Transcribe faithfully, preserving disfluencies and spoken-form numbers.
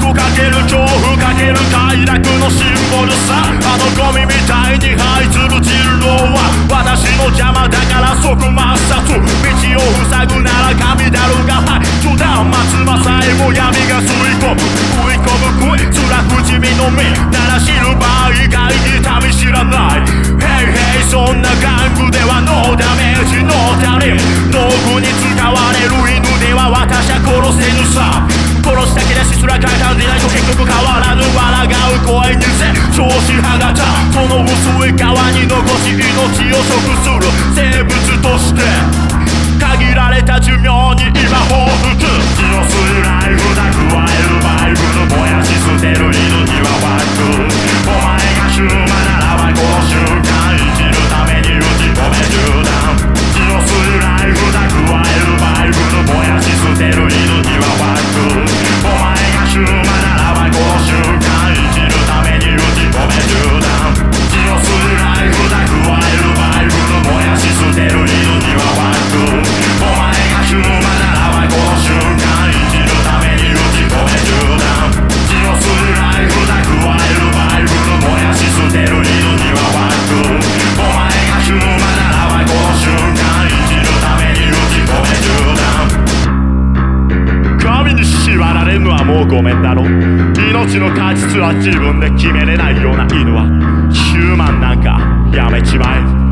かける恐怖かける快楽のシンボルさ。あのゴミみたいに這いつる人狼は私の邪魔だから即抹殺。道を塞ぐなら神だろうがはい冗談松葉さえも闇が吸い込む食い込む食いつら不死身の身ならシルバー以外に民知らない。ヘイヘイそんな玩具ではノーダメージノータリ道具に使われる犬では私は殺せぬさ。殺しだけでしすら簡単でないと結局変わらぬ笑顔声にせ調子放たその薄い皮に残し命を食する生物として限られた寿命に今報復。強するライフだ加えるバイブル燃やし捨てる犬にはワック。お前がヒューマならばこの瞬間生きるために打ち込め銃弾。強するライフだ加えるバイブル燃やし捨てる犬にはワック。お前がヒューマならばこの瞬間生きるために打ち込め銃弾。強するライフだ加えるバイブル燃やし捨てる犬にはワック。お前がヒューマならばこの瞬間生きるために打ち込め銃弾。強するライフだ加えるバイブル燃やし捨てる犬にはワック。お前がヒューマならばこの瞬間生きるために打ち込め銃弾。神に縛られるのはもうごめんだろ。命の価値すら自分で決めれないような犬はヒューマンなんかやめちまえ。